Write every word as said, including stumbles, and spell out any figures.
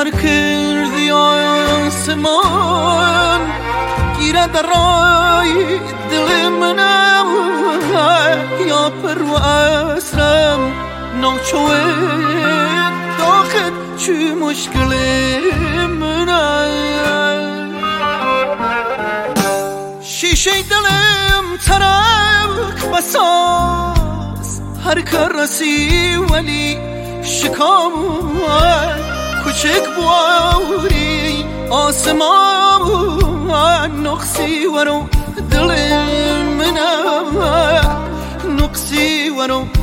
سر کردی آسمان گیره در رای دل منم یا پرو اسرم ناچوه داخل چی مشکل منم شیشه دلم ترک بساز هر کرسی ولی شکام کوچک بواری آسمان نقصی ورو دل منم نقصی ورو